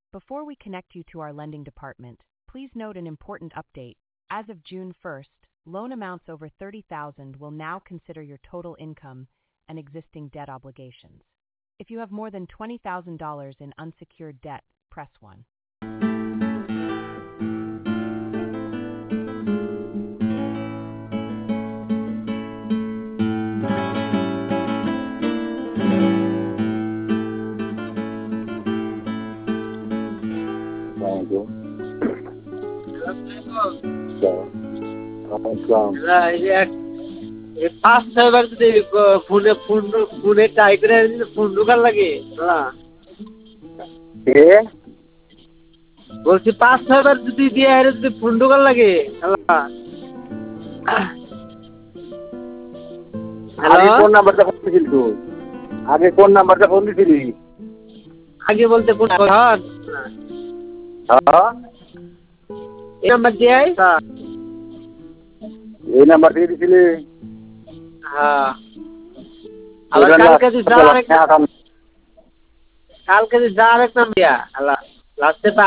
Before we connect you to our lending department, please note an important update. As of June 1st, loan amounts over $30,000 will now consider your total income and existing debt obligations. If you have more than $20,000 in unsecured debt, press 1. পাঁচ ছয়বার যদি ফোনে try করে phone ঢোকার লাগে বলছি ৫-৬বার যদি দিয়ে যদি ফোন ঢোকার লাগে কোন নাম্বারটা ফোন দিছিলি তুই? আগে কোন নাম্বারটা ফোন দিছিলি? আগে বলতে কোন এই নাম্বার দিয়ে এই নাম্বার দিয়ে দিছিলি? হ্যাঁ আবার কালকে যদি যা আরেক নাম দিয়া লাস্টে